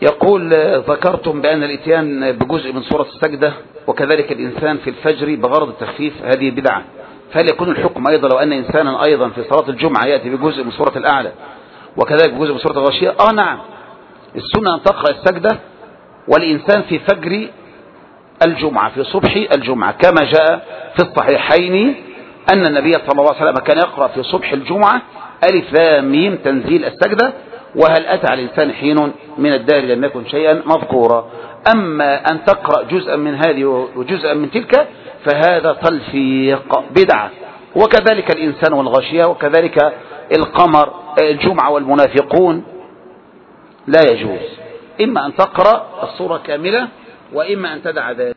يقول ذكرتم بأن الاتيان بجزء من سورة السجدة وكذلك الإنسان في الفجر بغرض التخفيف هذه بدعة، فهل يكون الحكم أيضا لو أن إنسانا أيضا في صلاة الجمعة يأتي بجزء من سورة الأعلى وكذلك بجزء من سورة الغاشية؟ نعم، السنة أن تقرأ السجدة والإنسان في فجر الجمعة في صبح الجمعة، كما جاء في الصحيحين أن النبي صلى الله عليه وسلم كان يقرأ في صبح الجمعة ألف لام ميم تنزيل السجدة، وهل أتى على الإنسان حين من الدهر لم يكن شيئا مذكورا. أما أن تقرأ جزءا من هذه وجزءا من تلك فهذا تلفيق بدعة، وكذلك الإنسان والغاشية وكذلك القمر الجمعة والمنافقون لا يجوز، إما أن تقرأ الصورة كاملة وإما أن تدع ذلك.